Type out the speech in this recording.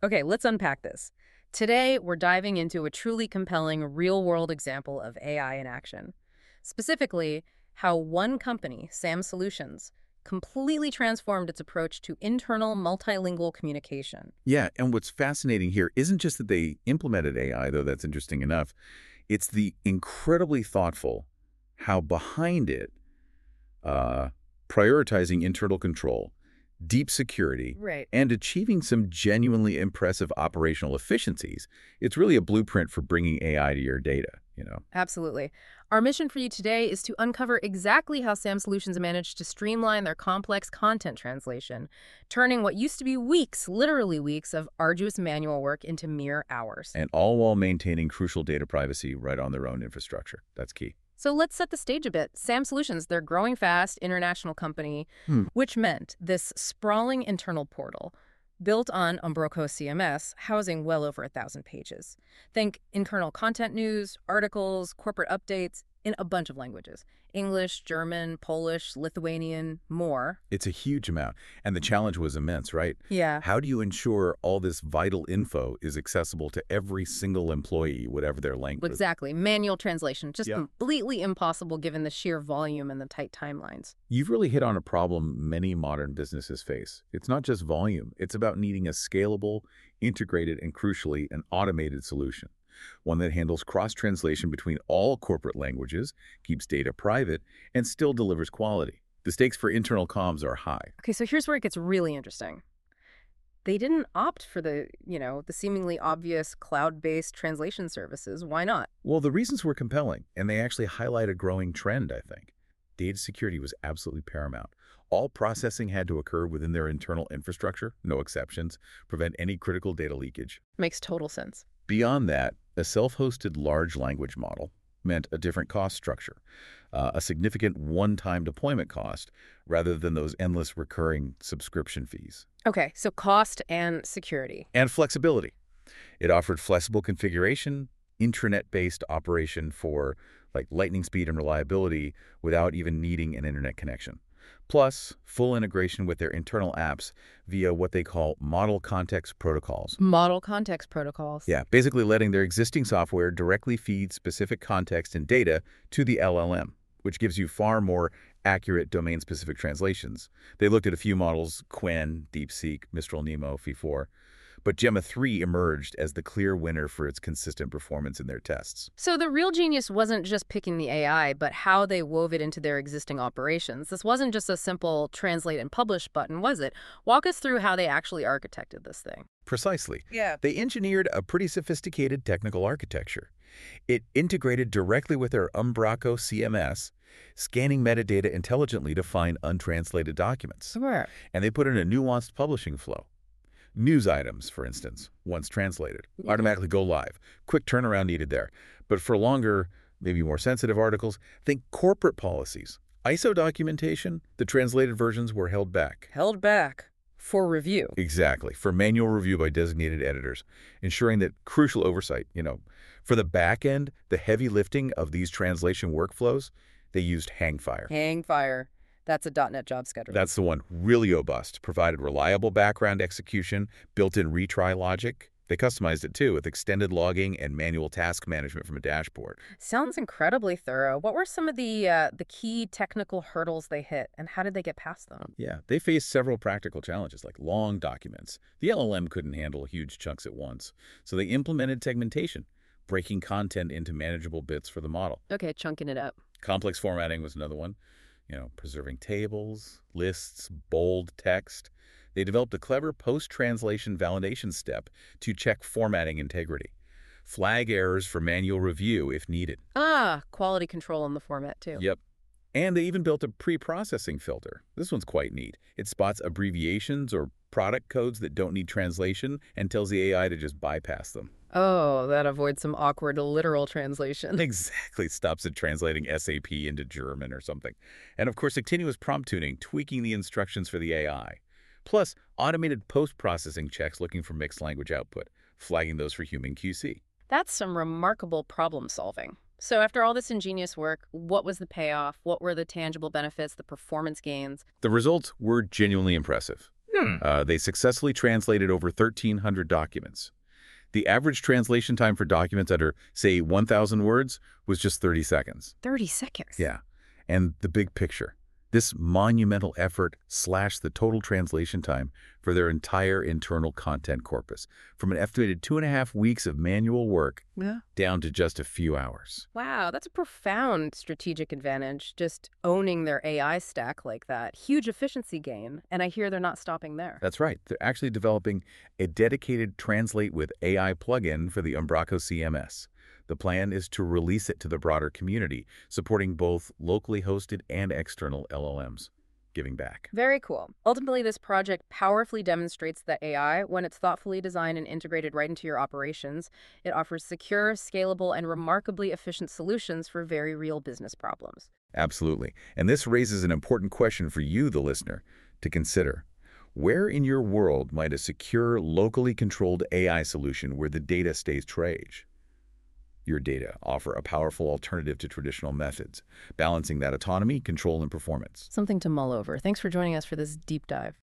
Okay, let's unpack this. Today, we're diving into a truly compelling real-world example of AI in action. Specifically, how one company, SAM Solutions, completely transformed its approach to internal multilingual communication. Yeah, and what's fascinating here isn't just that they implemented AI, though that's interesting enough. It's the incredibly thoughtful how behind it, uh, prioritizing internal control, deep security, Right. and achieving some genuinely impressive operational efficiencies. It's really a blueprint for bringing AI to your data. Absolutely. Our mission for you today is to uncover exactly how SAM Solutions managed to streamline their complex content translation, turning what used to be weeks, literally weeks, of arduous manual work into mere hours. And all while maintaining crucial data privacy right on their own infrastructure. That's key. So let's set the stage a bit. SAM Solutions, they're growing fast, international company, Hmm. which meant this sprawling internal portal built on Umbroco CMS, housing well over 1,000 pages. Think internal content news, articles, corporate updates in a bunch of languages. English, German, Polish, Lithuanian, more. It's a huge amount. And the challenge was immense, right? Yeah, How do you ensure all this vital info is accessible to every single employee, whatever their language? exactly. Manual translation, just Yeah. completely impossible given the sheer volume and the tight timelines. You've really hit on a problem many modern businesses face. It's not just volume. It's about needing a scalable, integrated, and crucially, an automated solution. One that handles cross-translation between all corporate languages, keeps data private, and still delivers quality. The stakes for internal comms are high. Okay, so here's where it gets really interesting. They didn't opt for the seemingly obvious cloud-based translation services. Why not? Well, the reasons were compelling, and they actually highlight a growing trend, I think. Data security was absolutely paramount. All processing had to occur within their internal infrastructure, no exceptions, prevent any critical data leakage. Makes total sense. Beyond that, a self-hosted large language model meant a different cost structure, a significant one-time deployment cost, rather than those endless recurring subscription fees. Okay, so cost and security. And flexibility. It offered flexible configuration, intranet-based operation for like lightning speed and reliability without even needing an internet connection. Plus, full integration with their internal apps via what they call model context protocols. Model context protocols. Yeah, basically letting their existing software directly feed specific context and data to the LLM, which gives you far more accurate domain-specific translations. They looked at a few models, Qwen, DeepSeek, Mistral Nemo, V4, but Gemma 3 emerged as the clear winner for its consistent performance in their tests. So the real genius wasn't just picking the AI, but how they wove it into their existing operations. This wasn't just a simple translate and publish button, was it? Walk us through how they actually architected this thing. Precisely. Yeah. They engineered a pretty sophisticated technical architecture. It integrated directly with their Umbraco CMS, scanning metadata intelligently to find untranslated documents. Sure. And they put in a nuanced publishing flow. News items, for instance, once translated, automatically go live. Quick turnaround needed there. But for longer, maybe more sensitive articles, think corporate policies. ISO documentation, the translated versions were held back. Held back for review. Exactly, for manual review by designated editors, ensuring that crucial oversight. For the back end, the heavy lifting of these translation workflows, they used Hangfire. Hang fire. That's a .NET job scheduler. That's the one, really robust, provided reliable background execution, built-in retry logic. They customized it too with extended logging and manual task management from a dashboard. Sounds incredibly thorough. What were some of the key technical hurdles they hit, and how did they get past them? Yeah, they faced several practical challenges like long documents. The LLM couldn't handle huge chunks at once, so they implemented segmentation, breaking content into manageable bits for the model. Okay, chunking it up. Complex formatting was another one. Preserving tables, lists, bold text. They developed a clever post-translation validation step to check formatting integrity. Flag errors for manual review if needed. Ah, quality control on the format, too. Yep. And they even built a pre-processing filter. This one's quite neat. It spots abbreviations or product codes that don't need translation and tells the AI to just bypass them. Oh, that avoids some awkward literal translation. Exactly. Stops it translating SAP into German or something. And of course, continuous prompt tuning, tweaking the instructions for the AI. Plus, automated post-processing checks looking for mixed language output, flagging those for human QC. That's some remarkable problem solving. So after all this ingenious work, what was the payoff? What were the tangible benefits, the performance gains? The results were genuinely impressive. They successfully translated over 1,300 documents. The average translation time for documents under, say, 1,000 words was just 30 seconds. 30 seconds? Yeah. And the big picture. This monumental effort slashed the total translation time for their entire internal content corpus from an estimated 2.5 weeks of manual work down to just a few hours. Wow, that's a profound strategic advantage, just owning their AI stack like that. Huge efficiency gain, and I hear they're not stopping there. That's right. They're actually developing a dedicated Translate with AI plugin for the Umbraco CMS. The plan is to release it to the broader community, supporting both locally hosted and external LLMs, giving back. Very cool. Ultimately, this project powerfully demonstrates that AI, when it's thoughtfully designed and integrated right into your operations, it offers secure, scalable, and remarkably efficient solutions for very real business problems. Absolutely. And this raises an important question for you, the listener, to consider. Where in your world might a secure, locally controlled AI solution where the data stays trace? Your data offer a powerful alternative to traditional methods, balancing that autonomy, control, and performance. Something to mull over. Thanks for joining us for this deep dive.